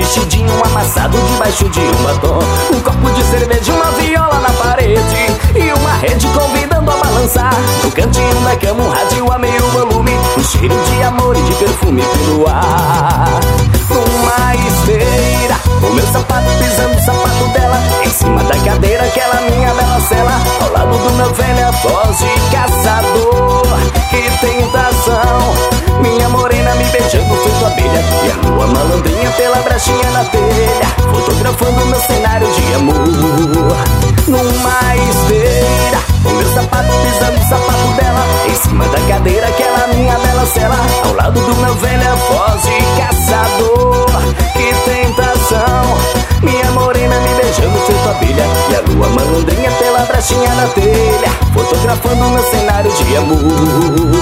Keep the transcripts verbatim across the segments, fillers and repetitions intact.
vestidinho amassado debaixo de um batom. Um copo de cerveja, uma viola na parede e uma rede convidando a balançar. No cantinho da cama um rádio a meio volume, um cheiro de amor e de perfume pelo ar. Numa esteira, o meu sapato pisando o sapato dela, em cima da cadeira aquela minha bela cela, ao lado do meu velho voz de caçador. Que tentação, minha morena me beijando feito abelha, e a lua malandrinha pela brechinha na telha, fotografando meu cenário de amor. Numa esteira, o meu sapato pisando o sapato dela, em cima da cadeira aquela minha bela cela, ao lado do meu velho voz de caçador. Que tentação, minha morena me beijando feito abelha, e a lua malandrinha pela brechinha na telha, fotografando meu cenário de amor.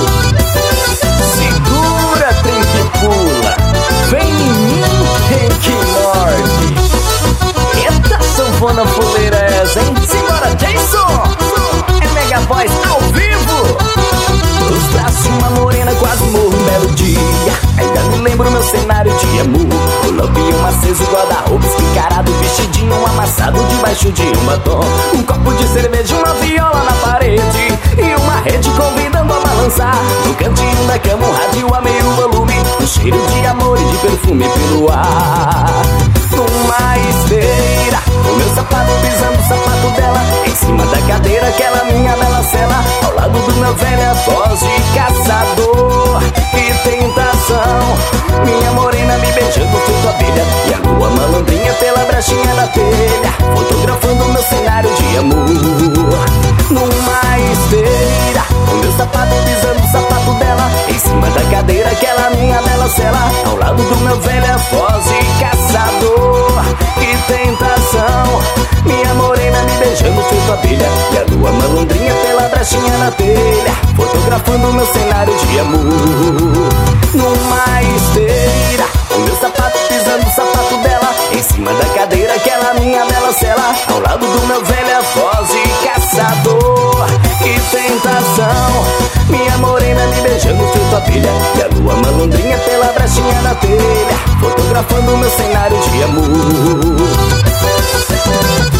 Segura, trem que pula, vem em mim, Henk Norte. Eita sanfona fuleira essa, hein? Simbora, Jason! É Mega Voz ao vivo! Nos braços de uma morena quase morro um belo dia, ainda me lembro meu cenário de amor. O lampião aceso, guarda-roupa escancarado, vestidinho amassado debaixo de um batom. Um copo de cerveja, uma viola na parede e uma rede convidando a balançar. No cantinho da cama um rádio a meio volume, um cheiro de amor e de perfume pelo ar. Numa esteira, o meu sapato pisando o sapato dela, em cima da cadeira aquela minha bela cela, ao lado do meu velho voz de caçador. Que tentação, minha morena me beijando feito abelha, e a lua malandrinha pela brechinha da telha, fotografando meu cenário de amor. Numa esteira, o meu sapato pisando o sapato dela, em cima da cadeira aquela minha bela cela, ao lado do meu velho voz de caçador. Que tentação, minha morena me beijando feito abelha, e a lua malandrinha pela brechinha na telha, fotografando meu cenário de amor. Numa esteira, o meu sapato pisando o sapato dela, em cima da cadeira aquela minha bela cela, ao lado do meu velho voz de caçador. Que tentação, minha morena me beijando feito abelha, e a lua malandrinha pela brechinha na telha, fotografando meu cenário de amor.